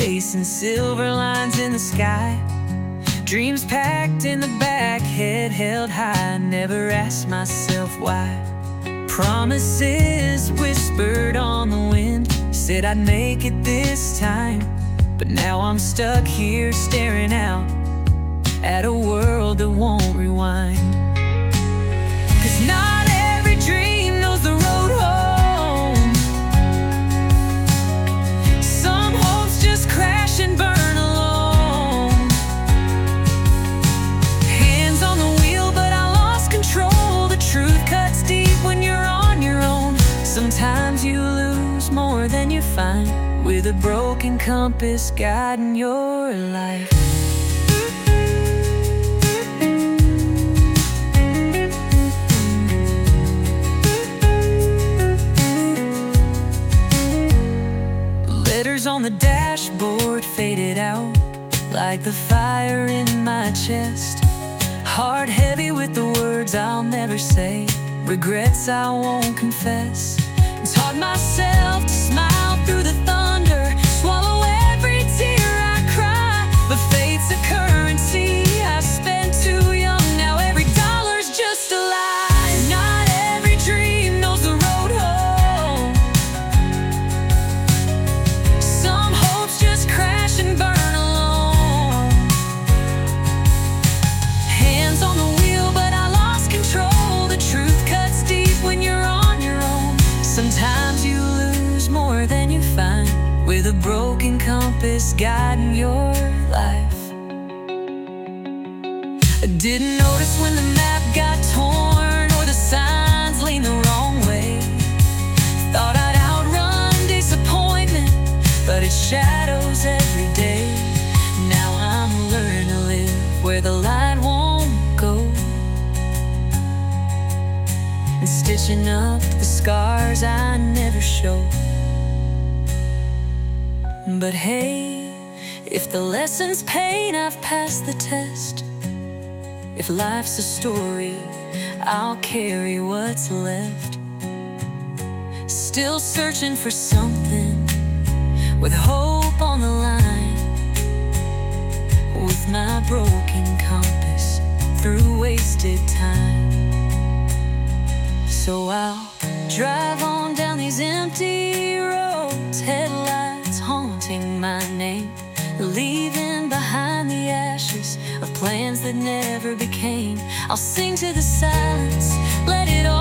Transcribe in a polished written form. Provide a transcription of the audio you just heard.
chasing silver lines in the sky. Dreams packed in the back, head held high. Never asked myself why. Promises whispered on the wind, said I'd make it this time. But now I'm stuck here staring out at a world that won't rewind. 'Cause not every dream knows the road home. Some hopes just crash and burn alone. Hands on the wheel, but I lost control. The truth cuts deep when you're on your own. Sometimes you lose more than you find, with a broken compass guiding your life. Letters on the dashboard faded out like the fire in my chest. Heart heavy with the words I'll never say, regrets I won't confess. Taught myself to smile through the thunder, swallow every tear I cry. But fate's a currency I spent too young. Now every dollar's just a lie. Not every dream knows the road home. Some hopes just crash and burn alone. Hands on the wheel, but I lost control. The truth cuts deep when you're on your own. Sometimes you lose more than you find, with a broken compass guiding your life. I didn't notice when the map got torn or the signs leaned the wrong way. Thought I'd outrun disappointment, but it shadows every day. Now I'm learning to live where the light won't go, and stitching up the scars I never show. But hey, if the lesson's pain, I've passed the test. If life's a story, I'll carry what's left. Still searching for something, with hope on the line, with my broken compass through wasted time. So I'll drive on down these empty roads, headlights haunting my name, leaving behind the ashes of plans that never became. I'll sing to the silence, let it